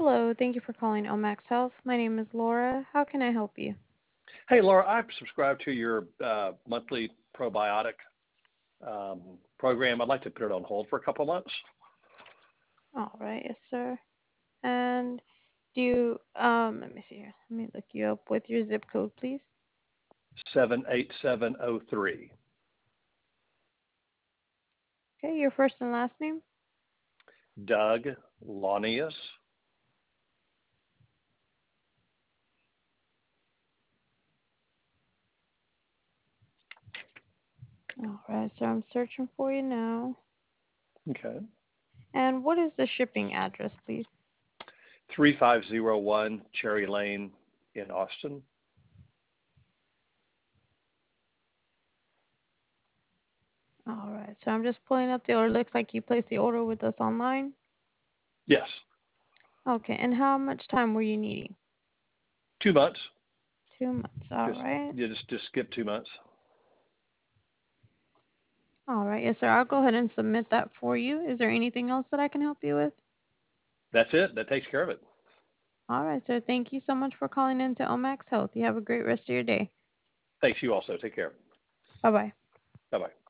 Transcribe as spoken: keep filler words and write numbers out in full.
Hello, thank you for calling Omax Health. My name is Laura. How can I help you? Hey, Laura, I've subscribed to your uh, monthly probiotic um, program. I'd like to put it on hold for a couple of months. All right, yes, sir. And do you, um, let me see here. Let me look you up with your zip code, please. seven eight seven oh three. Okay, your first and last name. Doug Launius. All right, so I'm searching for you now. Okay. And what is the shipping address, please? three five zero one Cherry Lane in Austin. All right, so I'm just pulling up the order. Looks like you placed the order with us online. Yes. Okay, and how much time were you needing? Two months. Two months. All Just right. you just just skip two months. All right, yes, sir. I'll go ahead and submit that for you. Is there anything else that I can help you with? That's it. That takes care of it. All right, sir. Thank you so much for calling in to Omax Health. You have a great rest of your day. Thanks. You also. Take care. Bye bye. Bye bye.